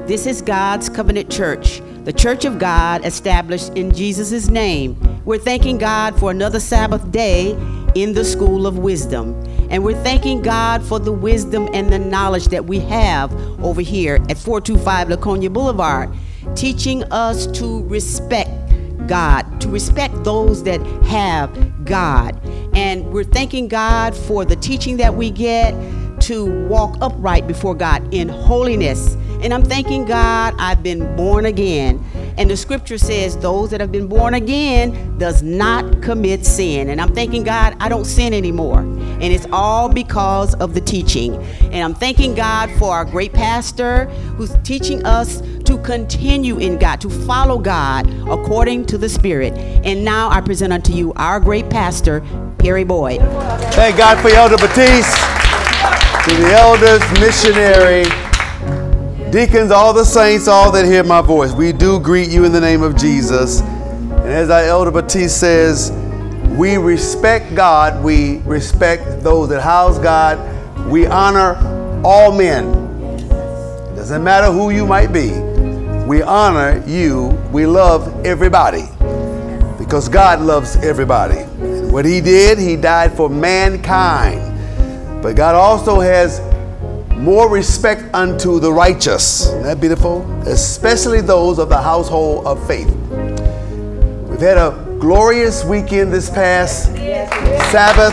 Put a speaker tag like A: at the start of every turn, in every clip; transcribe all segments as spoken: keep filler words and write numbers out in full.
A: This is God's Covenant Church, the Church of God established in Jesus' name. We're thanking God for another Sabbath day in the School of Wisdom. And we're thanking God for the wisdom and the knowledge that we have over here at four two five Laconia Boulevard, teaching us to respect God, to respect those that have God. And we're thanking God for the teaching that we get to walk upright before God in holiness. And I'm thanking God I've been born again. And the scripture says those that have been born again does not commit sin. And I'm thanking God I don't sin anymore. And it's all because of the teaching. And I'm thanking God for our great pastor who's teaching us to continue in God, to follow God according to the Spirit. And now I present unto you our great pastor, Perry Boyd.
B: Thank God for Elder Batiste, to the elders, missionary, deacons, all the saints, all that hear my voice. We do greet you in the name of Jesus. And as our Elder Batiste says, we respect God. We respect those that house God. We honor all men. Doesn't matter who you might be. We honor you. We love everybody because God loves everybody. And what he did, he died for mankind. But God also has more respect unto the righteous. Isn't that beautiful? Especially those of the household of faith. We've had a glorious weekend this past Sabbath.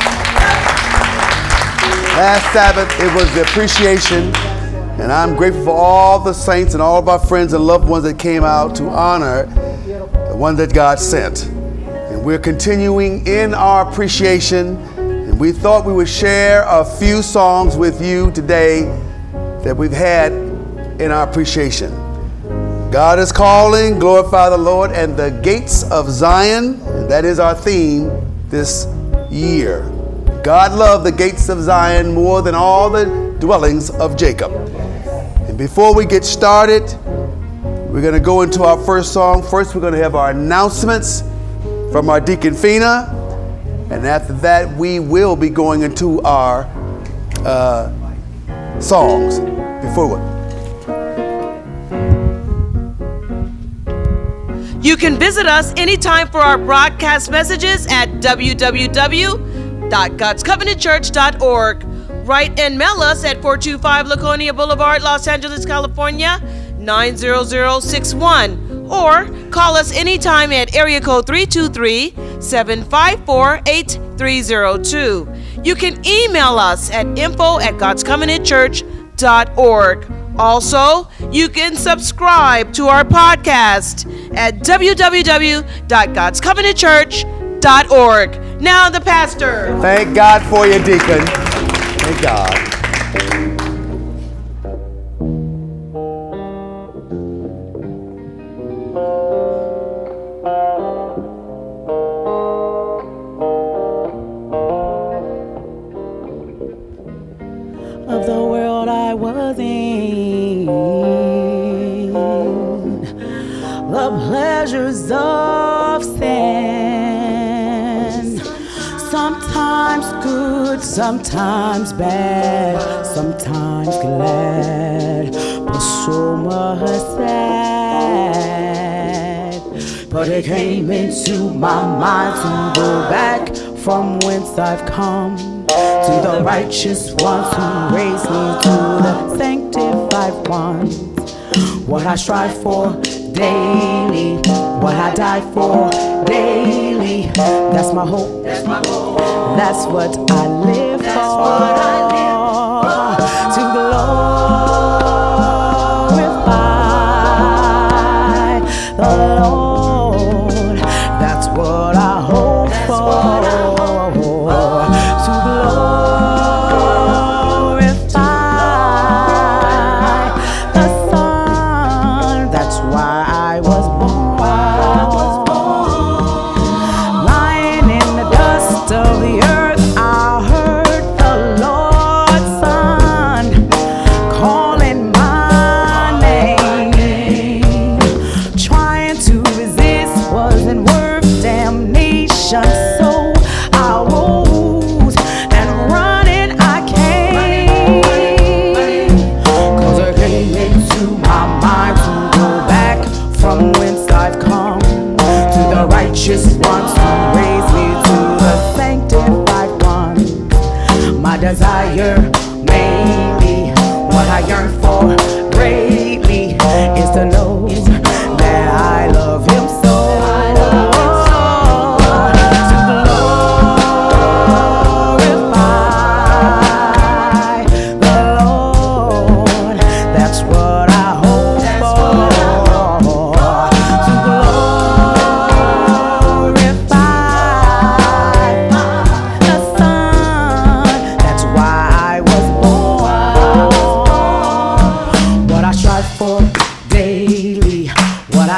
B: Last Sabbath, it was the appreciation. And I'm grateful for all the saints and all of our friends and loved ones that came out to honor the one that God sent. And we're continuing in our appreciation. And we thought we would share a few songs with you today that we've had in our appreciation. God is calling, glorify the Lord, and the gates of Zion, and that is our theme this year. God loved the gates of Zion more than all the dwellings of Jacob. And before we get started, we're going to go into our first song. First, we're going to have our announcements from our Deacon Fina. And after that, we will be going into our uh, songs. Before what?
C: You can visit us anytime for our broadcast messages at w w w dot gods covenant church dot org. Write and mail us at four two five Laconia Boulevard, Los Angeles, California, nine zero zero six one. Or call us anytime at area code three two three, seven five four, eight three zero two. You can email us at info at gods covenant church dot org. Also, you can subscribe to our podcast at w w w dot gods covenant church dot org. Now the pastor.
B: Thank God for you, deacon. Thank God.
A: Of the world I was in, the pleasures of sin, sometimes good, sometimes bad, sometimes glad, but so much sad. But it came into my mind to go back from whence I've come, to the righteous ones who raised me, to the sanctified ones. What I strive for daily, what I die for daily, that's my hope, that's my hope. That's what I live that's for, what I live for. To glorify the Lord, that's what I hope that's for. What I hope for.
D: Lying in the dust of the earth, I heard the Lord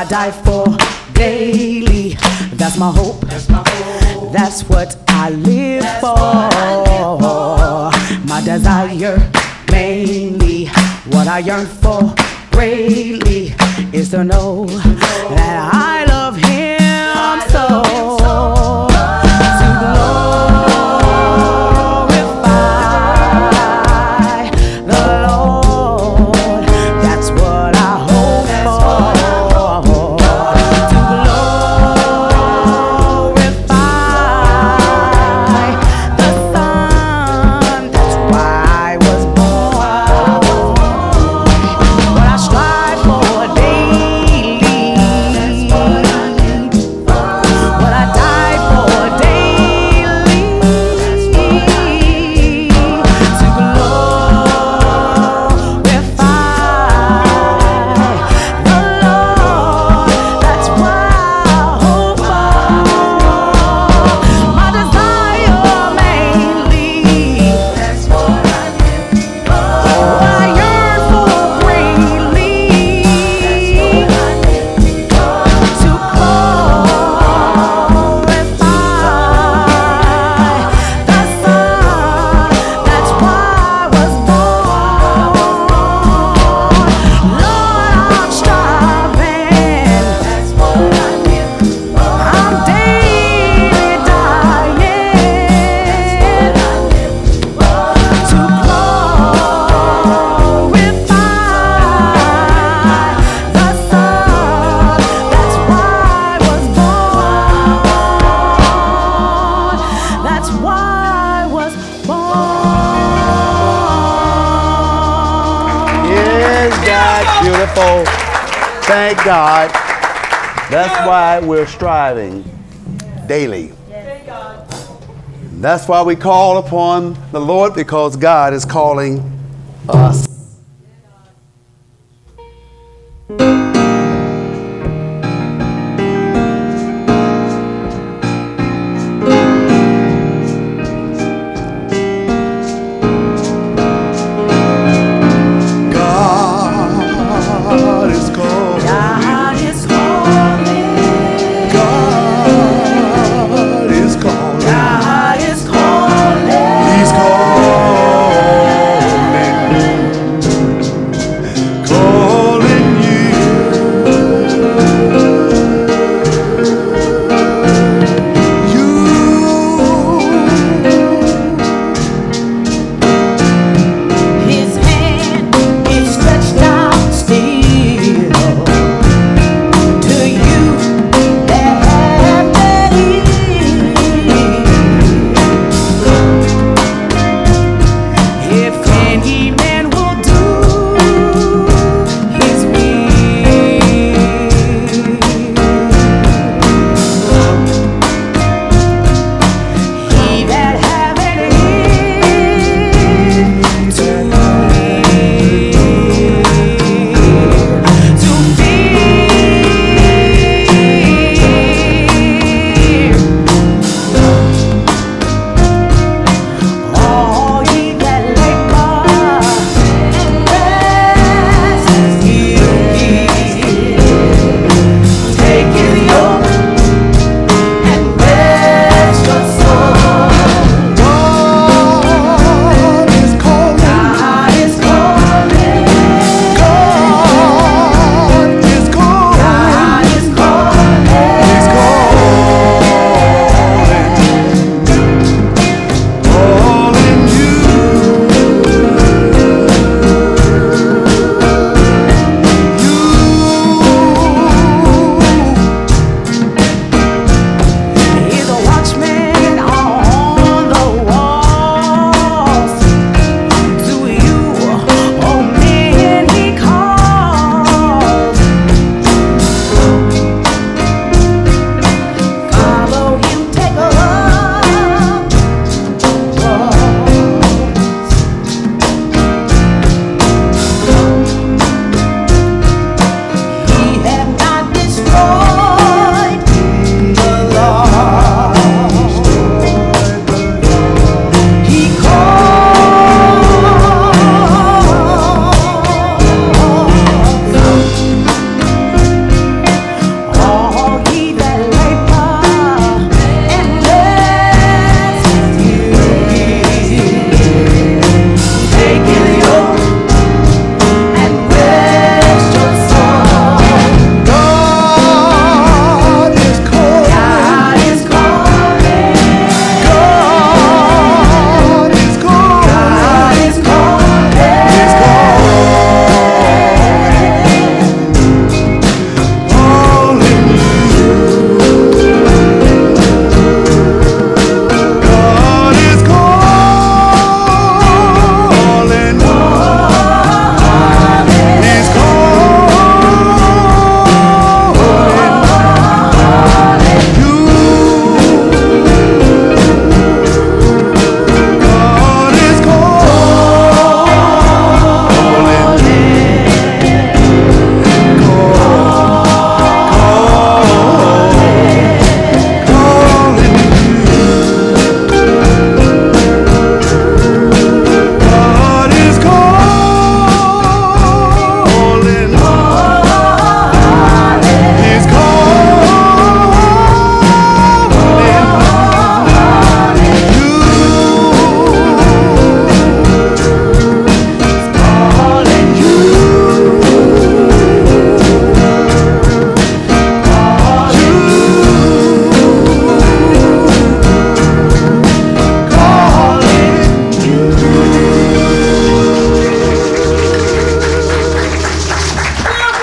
A: I die for daily. That's my hope. That's my hope. That's what I live That's for. I live for. My desire mainly, what I yearn for greatly, is to know that I love Him I so. Love him so. To glorify the Lord. That's what I hope That's for. What I hope for. To glorify the Son. That's why I was born. What I strive for daily. What I die for daily. To glorify the Lord. That's why I hope for. My desire mainly. That's what I live for. What I yearn for greatly. That's what I live for. To glorify the Son. That's why I was born. Lord, I'm striving. That's what I live for. I'm daily dying. That's what I live for. To glorify the Son. That's why I was born. That's why I was born.
B: Yes, God, beautiful. Thank God. That's why we're striving daily. That's why we call upon the Lord, because God is calling us. God is calling.
A: God is calling.
B: God is calling.
A: God is calling.
B: He's calling.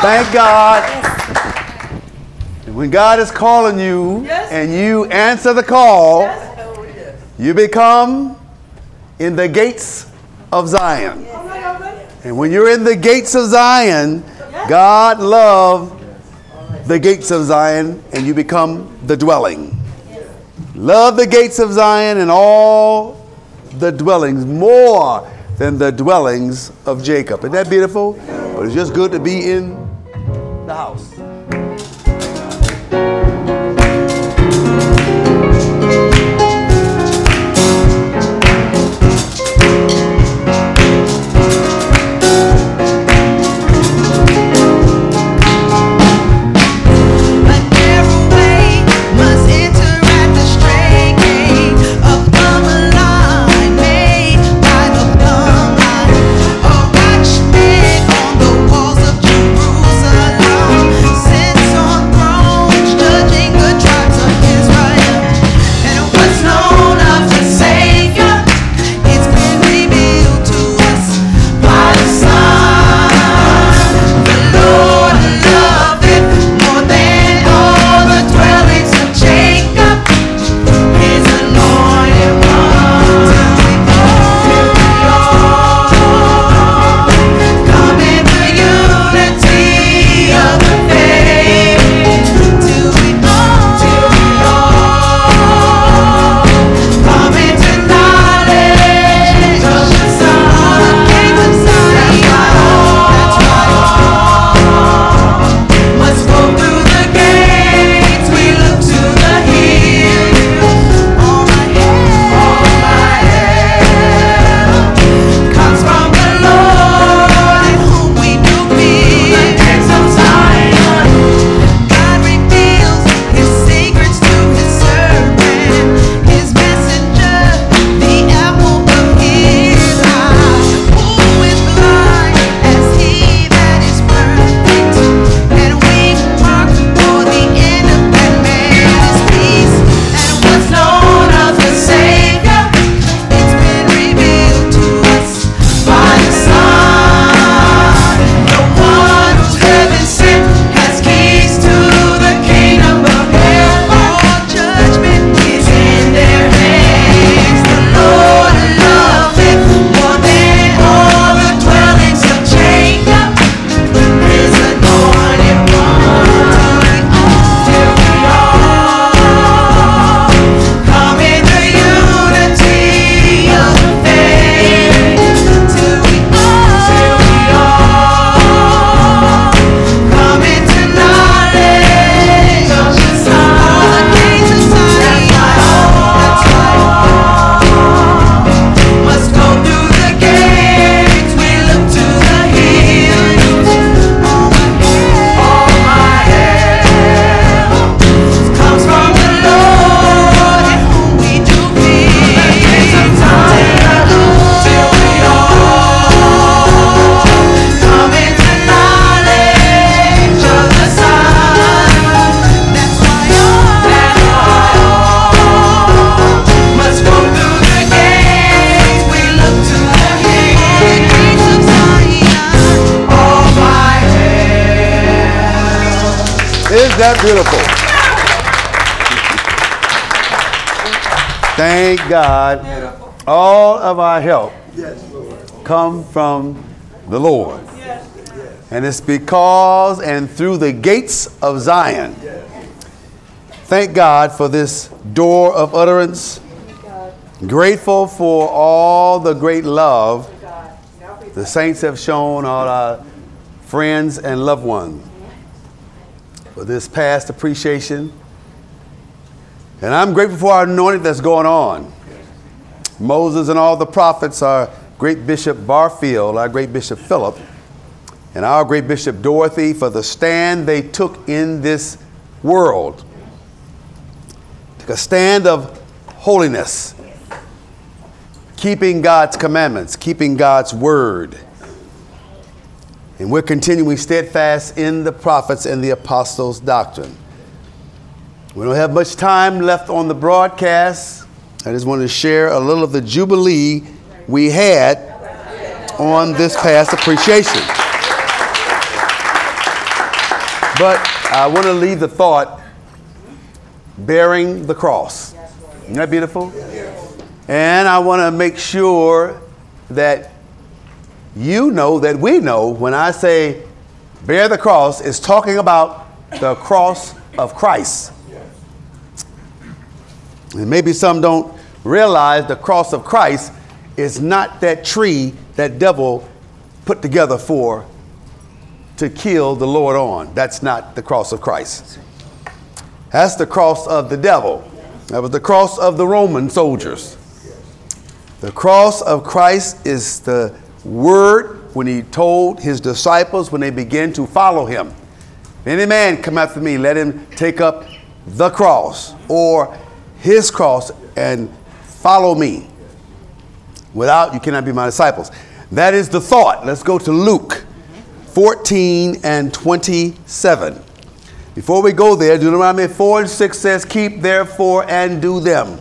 B: Thank God. And when God is calling you
C: Yes.
B: and you answer the call, you become in the gates of Zion. And when you're in the gates of Zion, God loves the gates of Zion, and you become the dwelling. Love the gates of Zion and all the dwellings more than the dwellings of Jacob. Isn't that beautiful? But it's just good to be in the house. Isn't that beautiful? Thank God. All of our help come from the Lord. And it's because and through the gates of Zion. Thank God for this door of utterance. Grateful for all the great love the saints have shown all our friends and loved ones for this past appreciation. And I'm grateful for our anointing that's going on. Moses and all the prophets, our great Bishop Barfield, our great Bishop Philip, and our great Bishop Dorothy for the stand they took in this world. Took a stand of holiness, keeping God's commandments, keeping God's word. And we're continuing steadfast in the prophets and the apostles' doctrine. We don't have much time left on the broadcast. I just want to share a little of the jubilee we had on this past appreciation. But I want to leave the thought, bearing the cross. Isn't that beautiful? And I want to make sure that you know that we know when I say bear the cross, it's talking about the cross of Christ. And maybe some don't realize the cross of Christ is not that tree that devil put together for to kill the Lord on. That's not the cross of Christ. That's the cross of the devil. That was the cross of the Roman soldiers. The cross of Christ is the word when he told his disciples when they began to follow him. If any man come after me, let him take up the cross or his cross and follow me. Without, you cannot be my disciples. That is the thought. Let's go to Luke fourteen and twenty-seven. Before we go there, Deuteronomy four and six says, keep therefore and do them.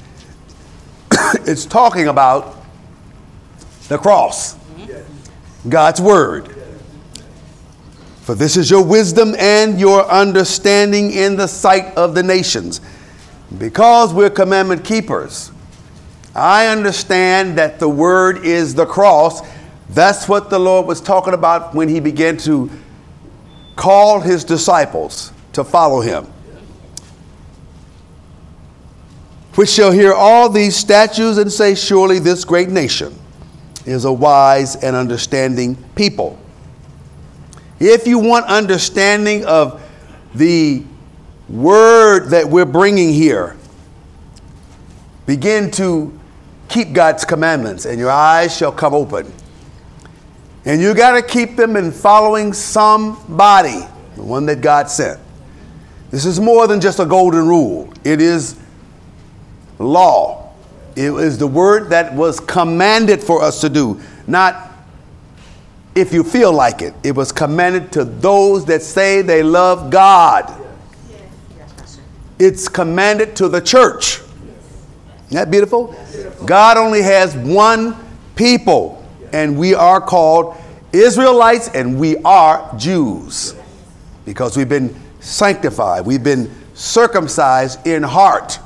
B: It's talking about the cross, God's word. For this is your wisdom and your understanding in the sight of the nations. Because we're commandment keepers, I understand that the word is the cross. That's what the Lord was talking about when he began to call his disciples to follow him. Which shall hear all these statutes and say, surely this great nation is a wise and understanding people. If you want understanding of the word that we're bringing here, begin to keep God's commandments and your eyes shall come open. And you got to keep them in following somebody, the one that God sent. This is more than just a golden rule. It is law. It is the word that was commanded for us to do, not if you feel like it. It was commanded to those that say they love God. It's commanded to the church. Isn't that beautiful? God only has one people, and we are called Israelites, and we are Jews because we've been sanctified. We've been circumcised in heart.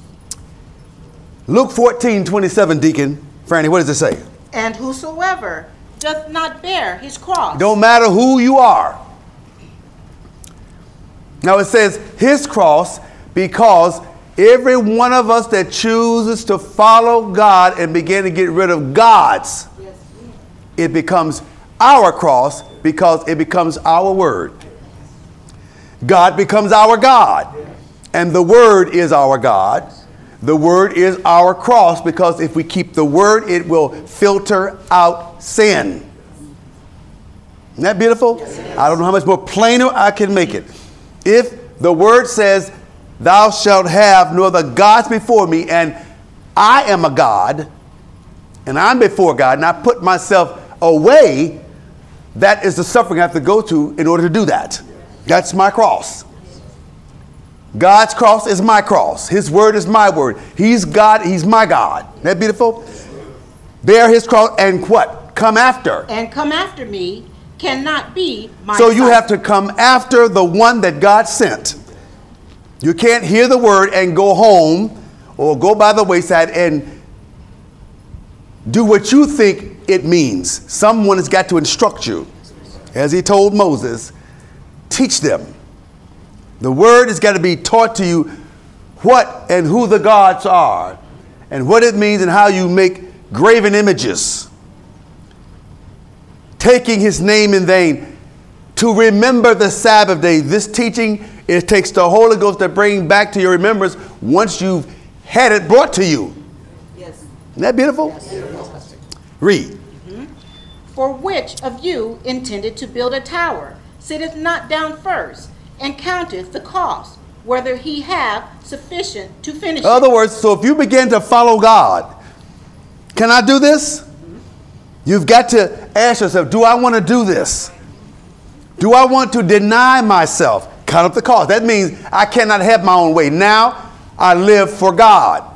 B: Luke fourteen twenty-seven, Deacon Franny, what does it say?
D: And whosoever doth not bear his cross.
B: Don't matter who you are. Now it says his cross because every one of us that chooses to follow God and begin to get rid of God's, it becomes our cross because it becomes our word. God becomes our God, and the word is our God. The word is our cross because if we keep the word, it will filter out sin. Isn't that beautiful? Yes, I don't know how much more plainer I can make it. If the word says, thou shalt have no other gods before me, and I am a God, and I'm before God, and I put myself away, that is the suffering I have to go to in order to do that. That's my cross. God's cross is my cross. His word is my word. He's God. He's my God. Isn't that beautiful? Bear his cross and what? Come after.
D: And come after me cannot be my
B: So you
D: disciple.
B: have to come after the one that God sent. You can't hear the word and go home or go by the wayside and do what you think it means. Someone has got to instruct you. As he told Moses, teach them. The word has got to be taught to you what and who the gods are and what it means and how you make graven images. Taking his name in vain. To remember the Sabbath day. This teaching, it takes the Holy Ghost to bring back to your remembrance once you've had it brought to you.
D: Yes.
B: Isn't that beautiful?
D: Yes.
B: Read.
D: Mm-hmm. For which of you intended to build a tower, sitteth not down first, and counteth the cost, whether he have sufficient to finish
B: In other
D: it.
B: words, so if you begin to follow God, can I do this? You've got to ask yourself, do I want to do this? Do I want to deny myself? Count up the cost. That means I cannot have my own way. Now I live for God.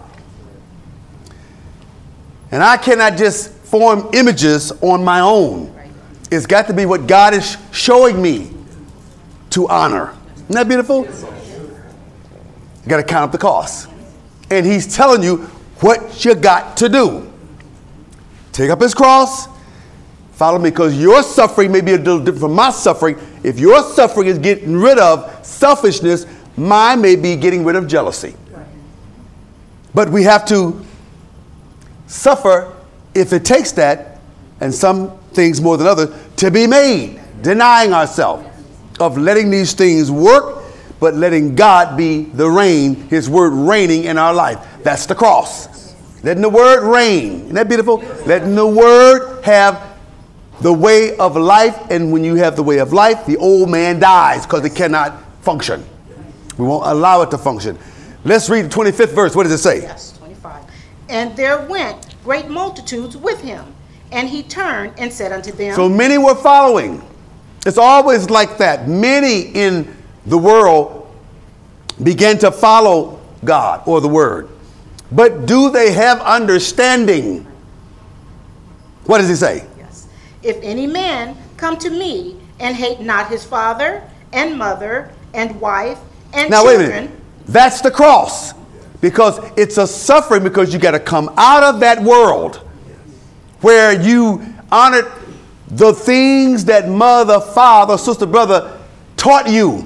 B: And I cannot just form images on my own. It's got to be what God is showing me to honor. Isn't that beautiful? You got to count up the cost. And he's telling you what you got to do. Take up his cross, follow me, because your suffering may be a little different from my suffering. If your suffering is getting rid of selfishness, mine may be getting rid of jealousy. But we have to suffer if it takes that, and some things more than others, to be made, denying ourselves of letting these things work, but letting God be the reign, his word reigning in our life. That's the cross. Letting the word reign. Isn't that beautiful? Letting the word have the way of life. And when you have the way of life, the old man dies because it cannot function. We won't allow it to function. Let's read the twenty-fifth verse. What does it say?
D: Yes, twenty-five. And there went great multitudes with him, and he turned and said unto them.
B: So many were following. It's always like that. Many in the world began to follow God or the word. But do they have understanding? What does he say?
D: Yes. If any man come to me and hate not his father and mother and wife and
B: now,
D: children.
B: Wait a minute. That's the cross. Because it's a suffering, because you got to come out of that world where you honored the things that mother, father, sister, brother taught you.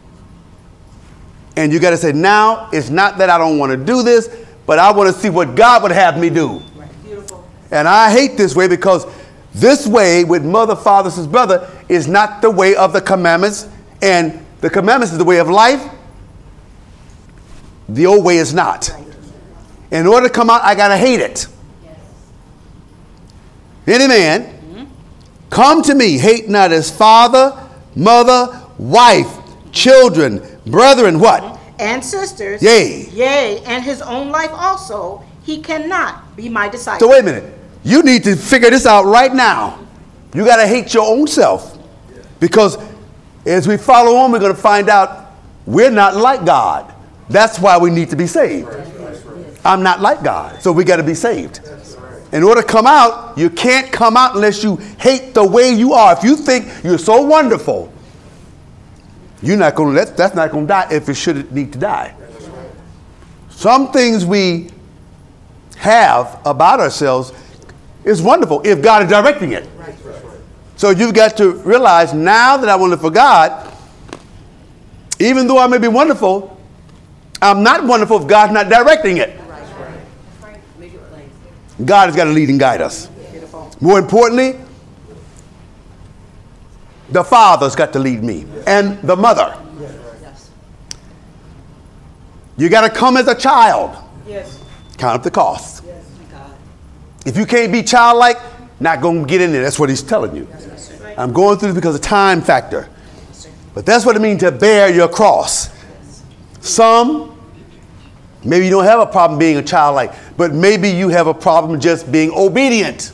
B: And you got to say, now it's not that I don't want to do this, but I want to see what God would have me do. And I hate this way, because this way with mother, father, sister, brother is not the way of the commandments. And the commandments is the way of life. The old way is not. In order to come out, I got to hate it. Any man, mm-hmm. come to me, hate not his father, mother, wife, children, brethren, what?
D: And sisters.
B: Yea.
D: Yea, and his own life also, he cannot be my disciple.
B: So wait a minute. You need to figure this out right now. You got to hate your own self. Because as we follow on, we're going to find out we're not like God. That's why we need to be saved. I'm not like God. So we got to be saved. In order to come out, you can't come out unless you hate the way you are. If you think you're so wonderful, you're not going to, that's, that's not going to die if it should need to die. Some things we have about ourselves is wonderful if God is directing it. So you've got to realize, now that I want to live for God, even though I may be wonderful, I'm not wonderful if God's not directing it. God has got to lead and guide us. More importantly, the father's got to lead me, and the mother. You got to come as a child. Count up the cost. If you can't be childlike, not going to get in there. That's what he's telling you. I'm going through this because of time factor. But that's what it means to bear your cross. Some, maybe you don't have a problem being a childlike, but maybe you have a problem just being obedient.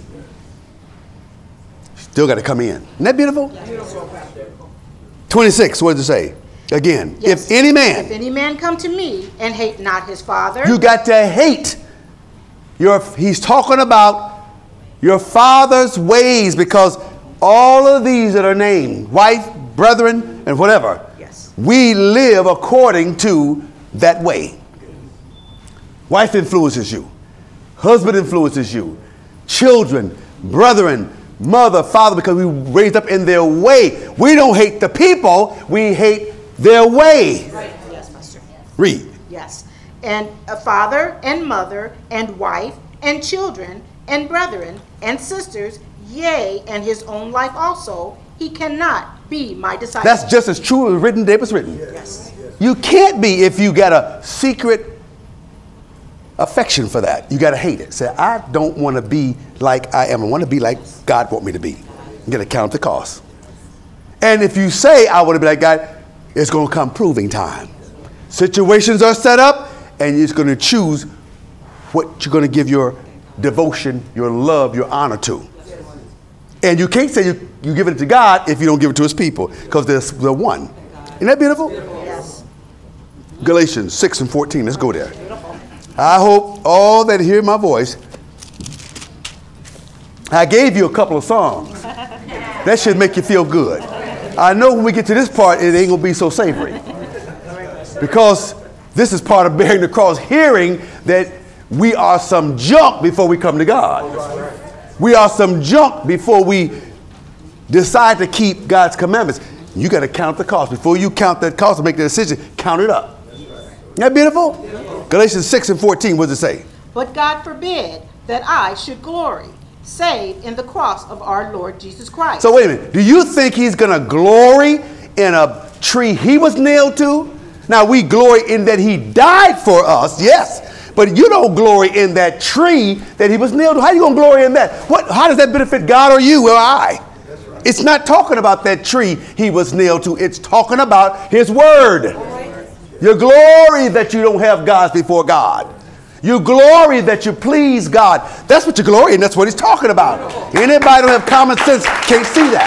B: Still got to come in. Isn't that beautiful? twenty-six, what does it say? Again,
D: Yes.
B: if any man.
D: If any man come to me and hate not his father.
B: You got to hate. Your, he's talking about your father's ways, because all of these that are named, wife, brethren, and whatever,
D: Yes.
B: we live according to that way. Wife influences you. Husband influences you. Children, brethren, mother, father, because we were raised up in their way. We don't hate the people, we hate their way.
D: Right. Yes, Pastor.
B: Read.
D: Yes. And a father and mother and wife and children and brethren and sisters, yea, and his own life also, he cannot be my disciple.
B: That's just as true as written, it was written.
D: Yes.
B: You can't be if you got a secret affection for that. You got to hate it. Say, I don't want to be like I am. I want to be like God want me to be. You got to count the cost. And if you say, I want to be like God, it's going to come proving time. Situations are set up, and you're going to choose what you're going to give your devotion, your love, your honor to. And you can't say you, you give it to God if you don't give it to his people, because they're, they're one. Isn't that beautiful?
D: Yes.
B: Galatians six and fourteen. Let's go there. I hope all that hear my voice. I gave you a couple of songs. That should make you feel good. I know when we get to this part, it ain't going to be so savory. Because this is part of bearing the cross, hearing that we are some junk before we come to God. We are some junk before we decide to keep God's commandments. You got to count the cost. Before you count that cost and make the decision, count it up. Isn't that beautiful? Galatians six and fourteen, what does it say?
D: But God forbid that I should glory, save in the cross of our Lord Jesus Christ.
B: So wait a minute. Do you think he's going to glory in a tree he was nailed to? Now we glory in that he died for us, yes. But you don't glory in that tree that he was nailed to. How are you going to glory in that? What? How does that benefit God or you or I? Right. It's not talking about that tree he was nailed to. It's talking about his word. Right. Your glory that you don't have gods before God. Your glory that you please God. That's what your glory, and that's what he's talking about. Anybody don't have common sense can't see that.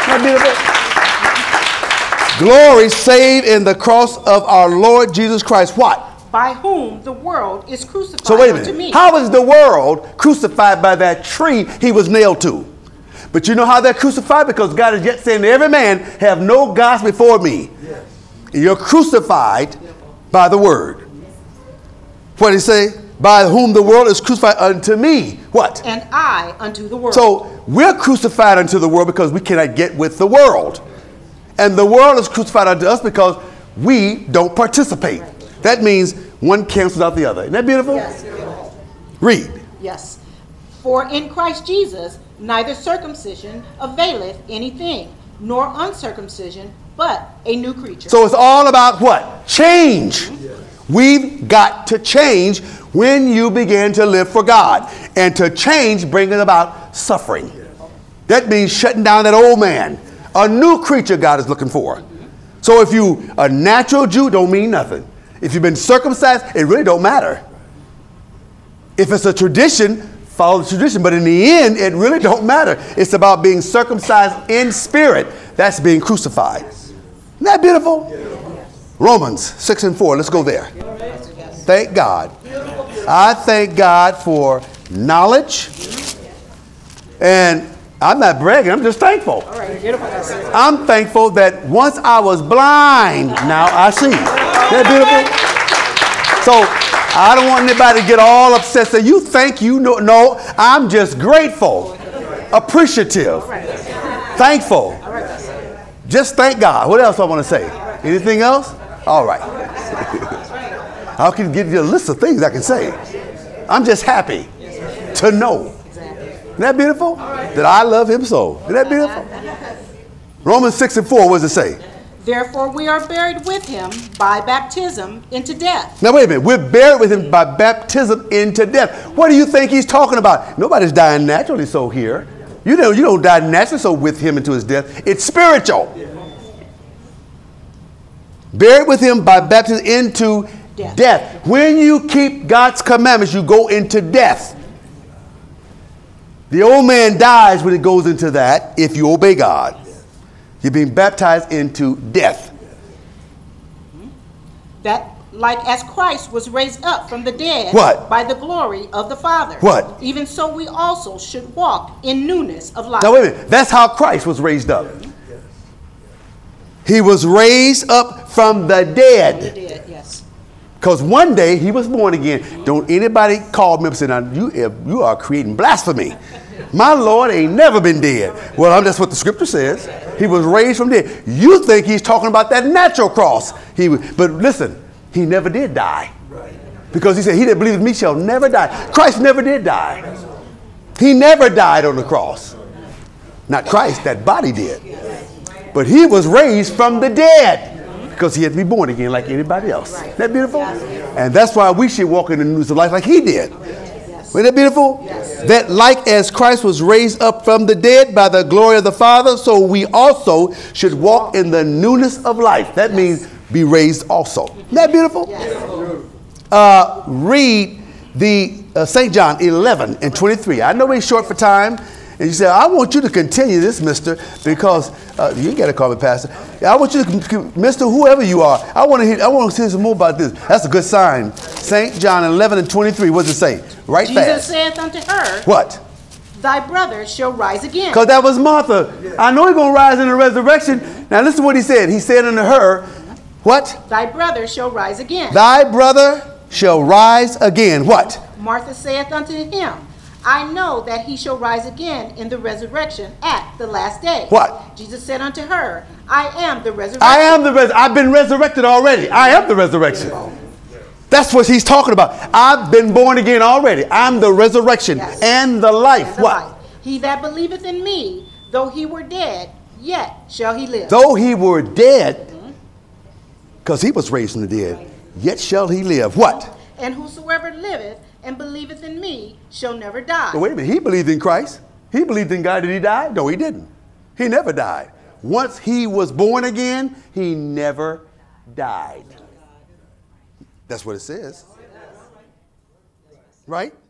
B: Glory save in the cross of our Lord Jesus Christ. What?
D: By whom the world is crucified
B: so wait a minute.
D: unto me.
B: How is the world crucified by that tree he was nailed to? But you know how they're crucified? Because God is yet saying to every man, have no gods before me. Yes. You're crucified by the word. What did he say? By whom the world is crucified unto me. What?
D: And I unto the world.
B: So we're crucified unto the world because we cannot get with the world. And the world is crucified unto us because we don't participate. That means one cancels out the other. Isn't that beautiful?
D: Yes.
B: Read.
D: Yes. For in Christ Jesus, neither circumcision availeth anything, nor uncircumcision, but a new creature.
B: So it's all about what? Change. Yes. We've got to change when you begin to live for God. And to change brings about suffering. That means shutting down that old man. A new creature God is looking for. So if you a natural Jew, don't mean nothing. If you've been circumcised, it really don't matter. If it's a tradition, follow the tradition. But in the end, it really don't matter. It's about being circumcised in spirit. That's being crucified. Isn't that beautiful? Romans six and four. Let's go there. Thank God. I thank God for knowledge. And I'm not bragging. I'm just thankful. I'm thankful that once I was blind, now I see. Isn't that beautiful? So I don't want anybody to get all upset. Say, you think you know. No, I'm just grateful, appreciative, thankful. Just thank God. What else I want to say? Anything else? All right. I can give you a list of things I can say. I'm just happy to know. Isn't that beautiful? That I love him so. Isn't that beautiful? Romans six and four, what does it say?
D: Therefore we are buried with him by baptism into death.
B: Now wait a minute. We're buried with him by baptism into death. What do you think he's talking about? Nobody's dying naturally so here. You know, you don't die naturally so with him into his death. It's spiritual. Buried with him by baptism into death. death. When you keep God's commandments, you go into death. The old man dies when it goes into that if you obey God. You're being baptized into death.
D: That like as Christ was raised up from the dead
B: what?
D: by the glory of the Father.
B: What?
D: Even so we also should walk in newness of life.
B: Now wait a minute. That's how Christ was raised up. He was raised up from the dead.
D: From the dead, yes.
B: Because one day he was born again. Don't anybody call me up and say, now you, you are creating blasphemy. My Lord ain't never been dead. Well, I'm, that's what the scripture says. He was raised from dead. You think he's talking about that natural cross. He, but listen, he never did die. Because he said, he that believeth me shall never die. Christ never did die. He never died on the cross. Not Christ, that body did. But he was raised from the dead because he had to be born again like anybody else. Isn't that beautiful? And that's why we should walk in the newness of life like he did. Isn't that beautiful? Yes. That like as Christ was raised up from the dead by the glory of the Father, so we also should walk in the newness of life. That means be raised also. Isn't that beautiful? Yes. Uh, read the uh, Saint John eleven and twenty-three. I know we're short for time. And you say, I want you to continue this, mister, because uh, you got to call me pastor. I want you to, mister, whoever you are, I want to hear, I want to hear some more about this. That's a good sign. Saint John eleven and twenty-three, what does it say? Right
D: Jesus
B: fast.
D: saith unto her,
B: what?
D: Thy brother shall rise again.
B: Because that was Martha. I know he's going to rise in the resurrection. Now listen to what he said. He said unto her, what?
D: Thy brother shall rise again.
B: Thy brother shall rise again. What?
D: Martha saith unto him, I know that he shall rise again in the resurrection at the last day.
B: What?
D: Jesus said unto her, I am the resurrection.
B: I am the resurrection. I've been resurrected already. I am the resurrection. That's what he's talking about. I've been born again already. I'm the resurrection
D: Yes.
B: and the life.
D: And the
B: What?
D: life. He that believeth in me, though he were dead, yet shall he live.
B: Though he were dead, because he was raised from the dead, yet shall he live. What?
D: And whosoever liveth and believeth in me shall never die.
B: But wait a minute. He believed in Christ. He believed in God. Did he die? No, he didn't. He never died. Once he was born again, he never died. That's what it says. Right?